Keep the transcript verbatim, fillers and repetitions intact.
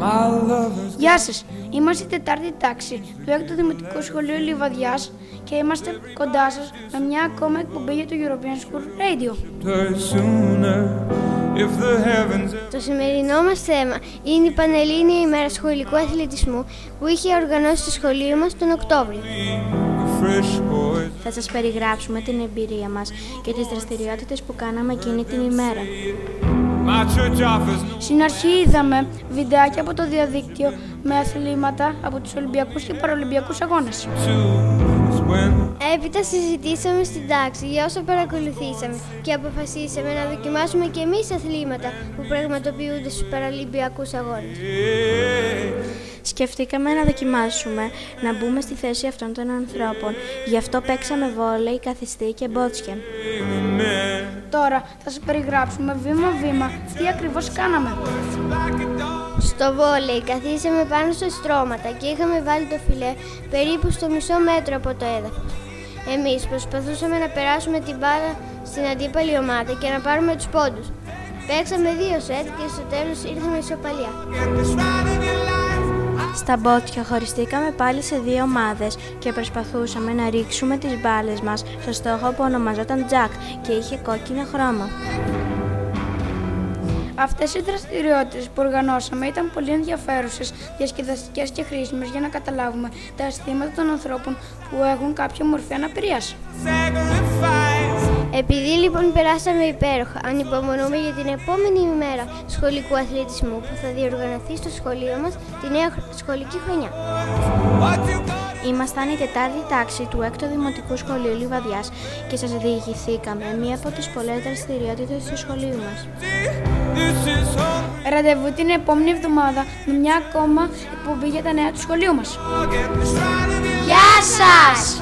Γεια σας, είμαστε η τετάρτη τάξη του έκτου Δημοτικού Σχολείου Λιβαδιάς και είμαστε κοντά σας με μια ακόμα εκπομπή για το European School Radio. Το σημερινό μας θέμα είναι η Πανελλήνια ημέρα σχολικού αθλητισμού που είχε οργανώσει το σχολείο μας τον Οκτώβριο. Θα σας περιγράψουμε την εμπειρία μας και τις δραστηριότητες που κάναμε εκείνη την ημέρα. Στην αρχή είδαμε βιντεάκια από το διαδίκτυο με αθλήματα από τους Ολυμπιακούς και Παραολυμπιακούς αγώνες. Έπειτα συζητήσαμε στην τάξη για όσα παρακολουθήσαμε και αποφασίσαμε να δοκιμάσουμε και εμείς αθλήματα που πραγματοποιούνται στους Παραολυμπιακούς αγώνες. Σκεφτήκαμε να δοκιμάσουμε να μπούμε στη θέση αυτών των ανθρώπων, γι' αυτό παίξαμε βόλεϊ, καθιστή και μπότσια. Τώρα θα σας περιγράψουμε βήμα-βήμα τι ακριβώς κάναμε. Στο βόλεϊ καθίσαμε πάνω σε στρώματα και είχαμε βάλει το φιλέ περίπου στο μισό μέτρο από το έδαφος. Εμείς προσπαθούσαμε να περάσουμε την μπάλα στην αντίπαλη ομάδα και να πάρουμε τους πόντους. Παίξαμε δύο σετ και στο τέλος ήρθαμε ισοπαλία. Στα μπότσια χωριστήκαμε πάλι σε δύο ομάδες και προσπαθούσαμε να ρίξουμε τις μπάλες μας στο στόχο που ονομαζόταν Jack και είχε κόκκινο χρώμα. Αυτές οι δραστηριότητες που οργανώσαμε ήταν πολύ ενδιαφέρουσες, διασκεδαστικές και χρήσιμες για να καταλάβουμε τα αισθήματα των ανθρώπων που έχουν κάποια μορφή αναπηρίας. Επειδή λοιπόν περάσαμε υπέροχα, ανυπομονούμε για την επόμενη ημέρα σχολικού αθλητισμού που θα διοργανωθεί στο σχολείο μας τη νέα σχολική χρονιά. Ήμασταν η τετάρτη τάξη του έκτου Δημοτικού Σχολείου Λιβαδιάς και σας διηγηθήκαμε μία από τις πολλές δραστηριότητες του σχολείου μας. Ραντεβού την επόμενη εβδομάδα με μια ακόμα εκπομπή για τα νέα του σχολείου μας. Γεια σας!